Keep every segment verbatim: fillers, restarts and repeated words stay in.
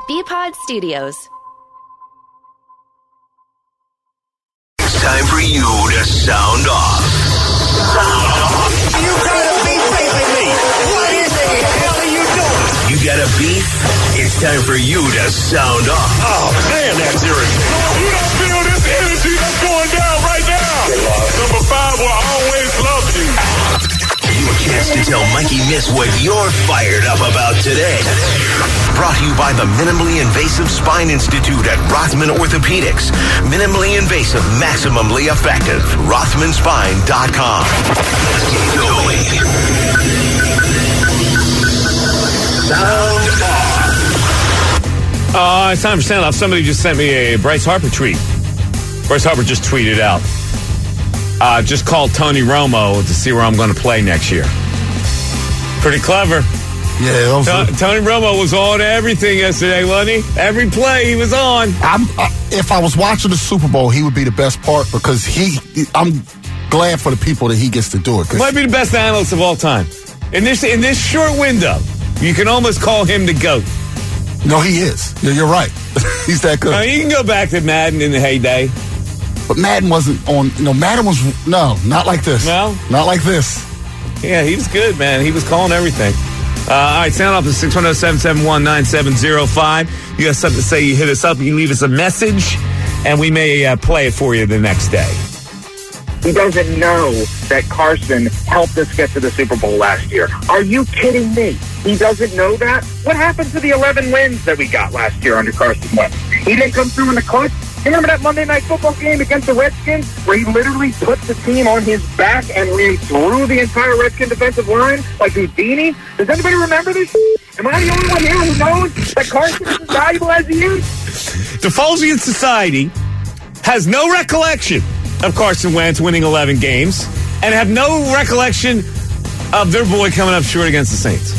B-Pod Studios. It's time for you to sound off. Sound off. You gotta be facing me. What in the hell are you doing? You got a beef? It's time for you to sound off. Oh, man, that's irritating. You don't feel this energy that's going down right now. Number five will always love you. You a chance to tell Mikey Miss what you're fired up about today. Brought to you by the Minimally Invasive Spine Institute at Rothman Orthopedics. Minimally invasive, maximally effective. Rothman Spine dot com. Let's get going. Sound off. Uh, it's time for Sound Off. Somebody just sent me a Bryce Harper tweet. Bryce Harper just tweeted out. Uh, just called Tony Romo to see where I'm going to play next year. Pretty clever. Yeah, T- Tony Romo was on everything yesterday, wasn't he? Every play he was on. I'm, I, if I was watching the Super Bowl, he would be the best part because he. I'm glad for the people that he gets to do it. Might be the best analyst of all time. In this in this short window, you can almost call him the GOAT. No, he is. You're, you're right. He's that good. Now, you can go back to Madden in the heyday. But Madden wasn't on. No, Madden was no, not like this. No, not like this. Yeah, he was good, man. He was calling everything. Uh, all right, sound off at six one zero, seven seven one, nine seven zero five. You got something to say, you hit us up, you leave us a message, and we may uh, play it for you the next day. He doesn't know that Carson helped us get to the Super Bowl last year. Are you kidding me? He doesn't know that? What happened to the eleven wins that we got last year under Carson Wentz? He didn't come through in the clutch. You remember that Monday Night Football game against the Redskins where he literally put the team on his back and ran through the entire Redskin defensive line like Houdini? Does anybody remember this? Am I the only one here who knows that Carson is as valuable as he is? The Folesian Society has no recollection of Carson Wentz winning eleven games and have no recollection of their boy coming up short against the Saints.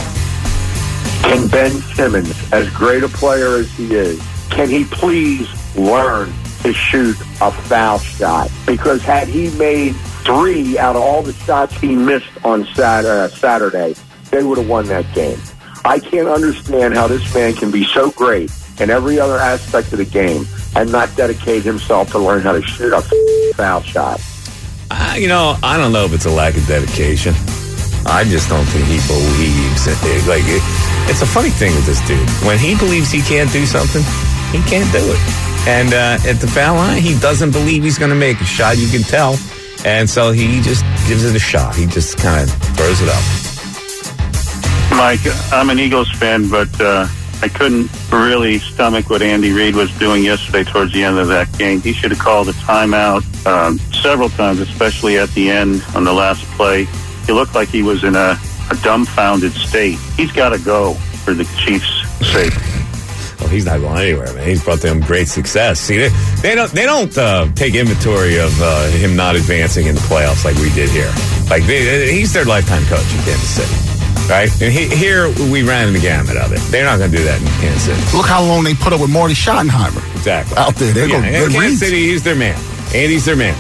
Can Ben Simmons, as great a player as he is, can he please learn to shoot a foul shot? Because had he made three out of all the shots he missed on Saturday, they would have won that game. I can't understand how this man can be so great in every other aspect of the game and not dedicate himself to learn how to shoot a foul shot. Uh, you know, I don't know if it's a lack of dedication. I just don't think he believes it. Like, it, it's a funny thing with this dude. When he believes he can't do something, he can't do it. And uh, at the foul line, he doesn't believe he's going to make a shot. You can tell. And so he just gives it a shot. He just kind of throws it up. Mike, I'm an Eagles fan, but uh, I couldn't really stomach what Andy Reid was doing yesterday towards the end of that game. He should have called a timeout um, several times, especially at the end on the last play. He looked like he was in a, a dumbfounded state. He's got to go for the Chiefs' sake. Oh, he's not going anywhere, man. He's brought them great success. See, they, they don't they don't uh, take inventory of uh, him not advancing in the playoffs like we did here. Like they, he's their lifetime coach in Kansas City, right? And he, here we ran the gamut of it. They're not going to do that in Kansas City. Look how long they put up with Marty Schottenheimer. Exactly. Out there, they're yeah, going. In Kansas reads. City, he's their man. Andy's their man.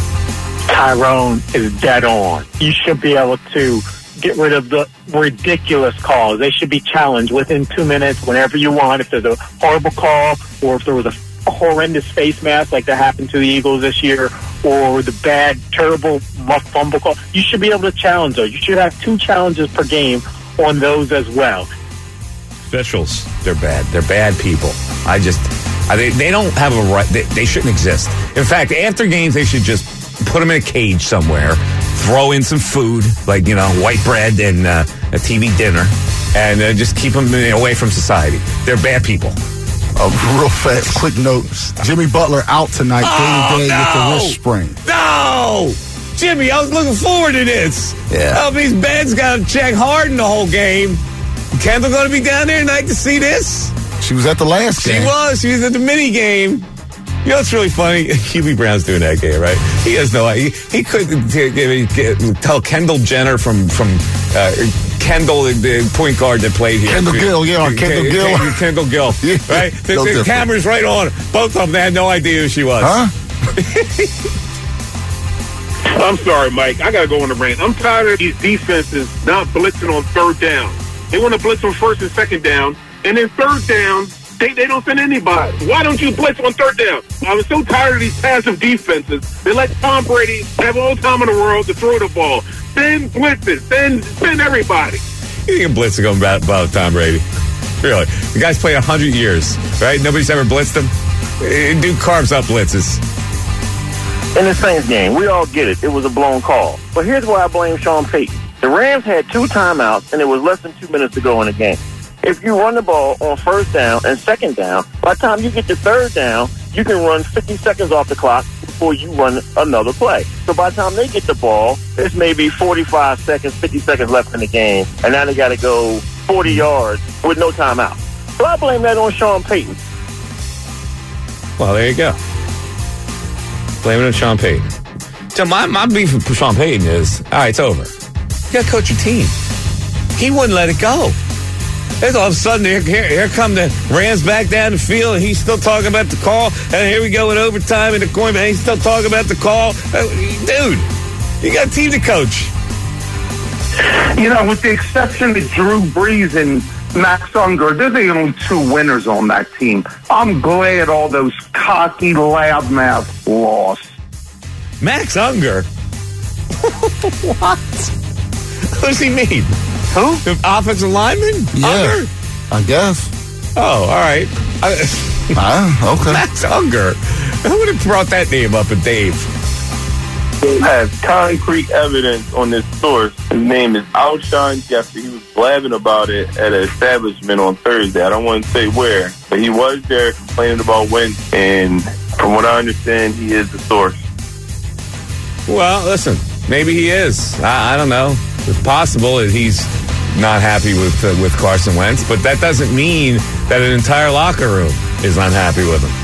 Tyrone is dead on. You should be able to get rid of the ridiculous calls. They should be challenged within two minutes whenever you want. If there's a horrible call or if there was a, a horrendous face mask like that happened to the Eagles this year or the bad, terrible muff fumble call, you should be able to challenge those. You should have two challenges per game on those as well. Officials, they're bad. They're bad people. I just, I, they, they don't have a right. They, they shouldn't exist. In fact, after games, they should just put them in a cage somewhere, throw in some food, like, you know, white bread and uh, a T V dinner, and uh, just keep them away from society. They're bad people. A real fast, quick note. Jimmy Butler out tonight, oh, day to day no! with the wrist sprain. No! Jimmy, I was looking forward to this. Yeah. Oh, these Beds got to check Harden the whole game. Kendall going to be down there tonight to see this? She was at the last game. She was. She was at the mini game. You know what's really funny? Hubie Brown's doing that game, right? He has no idea. He, he couldn't t- t- tell Kendall Jenner from from uh, Kendall, the point guard that played here. Kendall Gill, yeah, or Kendall K- Gill. K- Kendall Gill, right? The, no the camera's right on. Both of them, they had no idea who she was. Huh? I'm sorry, Mike. I got to go on the rant. I'm tired of these defenses not blitzing on third down. They want to blitz on first and second down, And then third down, they, they don't send anybody. Why don't you blitz on third down? I was so tired of these passive defenses. They let Tom Brady have all the time in the world to throw the ball. Send blitzes. Send, send everybody. You think a blitz is going about, about Tom Brady? Really? The guy's played one hundred years, right? Nobody's ever blitzed him. Dude carves up blitzes. In the Saints game, we all get it. It was a blown call. But here's why I blame Sean Payton. The Rams had two timeouts, and it was less than two minutes to go in the game. If you run the ball on first down and second down, by the time you get to third down, you can run fifty seconds off the clock before you run another play. So by the time they get the ball, it's maybe forty-five seconds, fifty seconds left in the game, and now they got to go forty yards with no timeout. So I blame that on Sean Payton. Well, there you go. Blame it on Sean Payton. So my, my beef with Sean Payton is, all right, it's over. You got to coach your team. He wouldn't let it go. Then all of a sudden, here, here, here come the Rams back down the field, and he's still talking about the call. And here we go in overtime in the coin, but he's still talking about the call. Dude, you got a team to coach. You know, with the exception of Drew Brees and Max Unger, they're the only two winners on that team. I'm glad all those cocky loudmouths lost. Max Unger? What? What does he mean? Who? The offensive lineman? Yeah, Unger? I guess. Oh, all right. uh, okay. Max Unger. Who would have brought that name up at Dave? They have concrete evidence on this source. His name is Alshon Jeffrey. He was blabbing about it at an establishment on Thursday. I don't want to say where, but he was there complaining about Wentz, and from what I understand, he is the source. Well, listen, maybe he is. I, I don't know. It's possible that he's not happy with uh, with Carson Wentz, but that doesn't mean that an entire locker room is unhappy with him.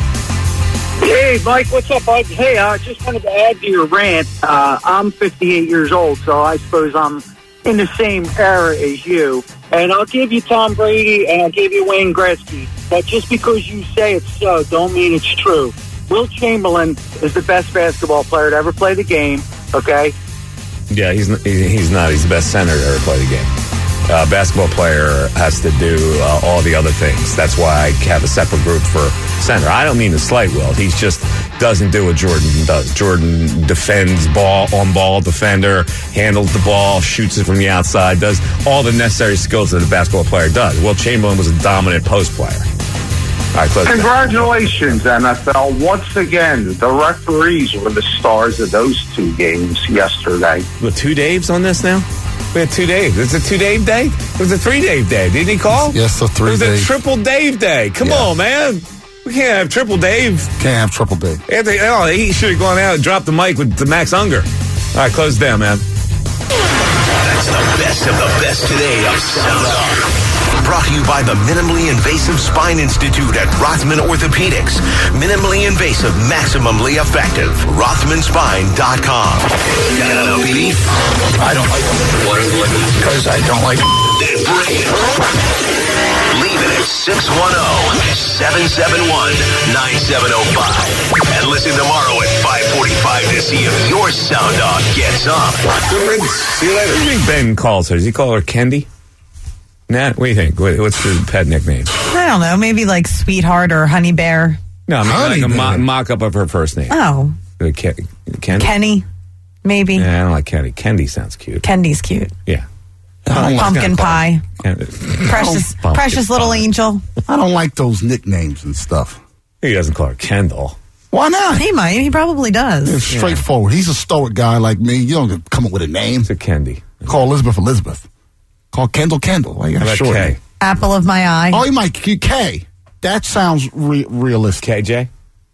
Hey, Mike, what's up, bud? Hey, I uh, just wanted to add to your rant. Uh, I'm fifty-eight years old, so I suppose I'm in the same era as you. And I'll give you Tom Brady and I'll give you Wayne Gretzky. But just because you say it's so, don't mean it's true. Will Chamberlain is the best basketball player to ever play the game, okay? Yeah, he's not, he's not. He's the best center to ever play the game. Uh, basketball player has to do uh, all the other things. That's why I have a separate group for center. I don't mean to slight Will. He just doesn't do what Jordan does. Jordan defends ball, on-ball defender, handles the ball, shoots it from the outside, does all the necessary skills that a basketball player does. Will Chamberlain was a dominant post player. All right, close. Congratulations, N F L. Once again, the referees were the stars of those two games yesterday. With two Daves on this now? We had two Daves. It's a two Dave day? It was a three Dave day. Didn't he call? Yes, a three It was Dave. a triple Dave day. Come Yeah. on, man. We can't have triple Dave. Can't have triple Dave. Anthony, oh, he should have gone out and dropped the mic with the Max Unger. All right, close it down, man. That's the best of the best today of Sound Off. Brought to you by the Minimally Invasive Spine Institute at Rothman Orthopedics. Minimally invasive, maximally effective. Rothman Spine dot com. Got a beef? I don't like them. Because I don't like Then bring it. Leave it at six one zero, seven seven one, nine seven zero five. And listen tomorrow at five forty-five to see if your Sound Off gets up. See you later. What do you think Ben calls her? Does he call her Kendi? Nat, what do you think? What- What's the pet nickname? I don't know. Maybe like Sweetheart or Honey Bear. No, I mean, Honey like a mo- Bear. mock-up of her first name. Oh, Uh, Ke- Kendi? Kenny. Maybe. Yeah, I don't like Kendi. Kendi sounds cute. Kendi's cute. Yeah. I don't like, Pumpkin pie. Kendi. Precious, Pumpkin precious little pie. angel. I don't like those nicknames and stuff. He doesn't call her Kendall. Why not? He might. He probably does. It's straightforward. He's a stoic guy like me. You don't come up with a name. It's a Kendi. Call Elizabeth Elizabeth. Call Kendall Kendall. Why you got How about short? K? Apple of my eye. Oh, he might K. That sounds re- realistic. K J?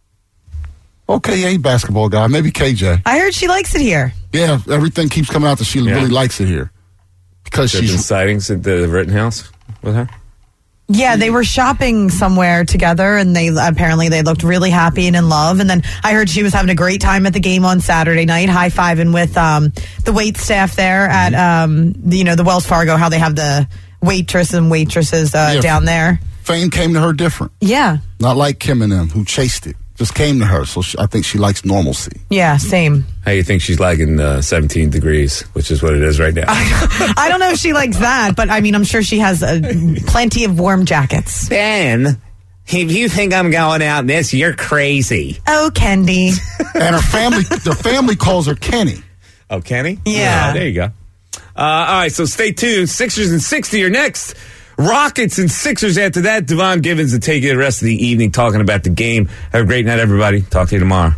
Okay, yeah, he basketball guy. Maybe K J. I heard she likes it here. Yeah, everything keeps coming out that she Yeah. really likes it here. Because There's been she's sightings at the Rittenhouse with her? Yeah, they were shopping somewhere together, and they apparently they looked really happy and in love. And then I heard she was having a great time at the game on Saturday night, high fiving with um, the wait staff there at um, the, you know the Wells Fargo. How they have the waitress and waitresses uh, Yeah. down there. fame came to her different. Yeah, Not like Kim and them who chased it. just came to her. So she, I think she likes normalcy. Yeah, same. How you think she's liking uh, seventeen degrees, which is what it is right now? I don't know if she likes that, but I mean, I'm sure she has uh, plenty of warm jackets. Ben, if you think I'm going out in this, you're crazy. Oh, Kendi. And her family, the family calls her Kenny. Oh, Kenny? Yeah. Oh, there you go. Uh, all right, so stay tuned. Sixers and sixty are next. Rockets and Sixers after that. Devon Givens will take you the rest of the evening talking about the game. Have a great night, everybody. Talk to you tomorrow.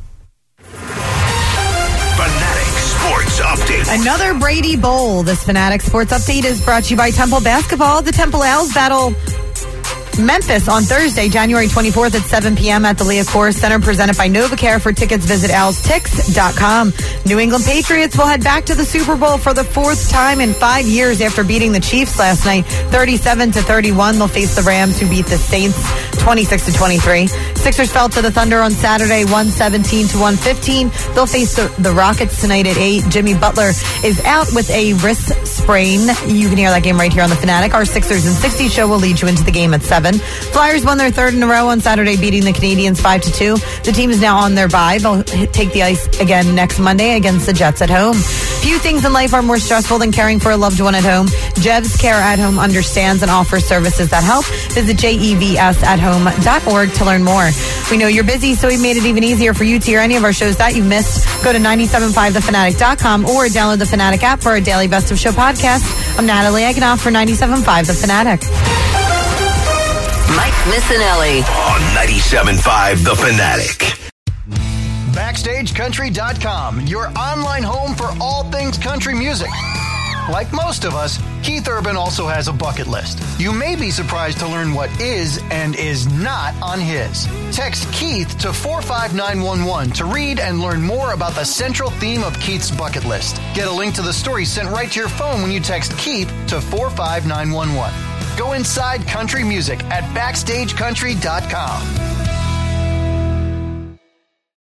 Fanatic Sports Update. Another Brady Bowl. This Fanatic Sports Update is brought to you by Temple Basketball. The Temple Owls battle Memphis on Thursday, January twenty-fourth at seven p.m. at the Liacouras Center, presented by NovaCare. For tickets, visit owls tix dot com. New England Patriots will head back to the Super Bowl for the fourth time in five years after beating the Chiefs last night, thirty-seven to thirty-one. They'll face the Rams, who beat the Saints twenty-six to twenty-three. Sixers fell to the Thunder on Saturday, one seventeen to one fifteen. They'll face the, the Rockets tonight at eight. Jimmy Butler is out with a wrist sprain. You can hear that game right here on the Fanatic. Our Sixers and sixty show will lead you into the game at seven. Flyers won their third in a row on Saturday, beating the Canadiens five to two. The team is now on their bye. They'll take the ice again next Monday against the Jets at home. Few things in life are more stressful than caring for a loved one at home. Jev's Care at Home understands and offers services that help. Visit J E V S at home dot org to learn more. We know you're busy, so we made it even easier for you to hear any of our shows that you missed. Go to nine seven five the fanatic dot com or download the Fanatic app for our daily Best of Show podcast. I'm Natalie Eganoff for ninety-seven point five The Fanatic. Mike Missinelli on ninety-seven point five The Fanatic. Backstage Country dot com, your online home for all things country music. Like most of us, Keith Urban also has a bucket list. You may be surprised to learn what is and is not on his. Text Keith to four five nine one one to read and learn more about the central theme of Keith's bucket list. Get a link to the story sent right to your phone when you text Keith to four five nine one one. Go inside country music at Backstage Country dot com.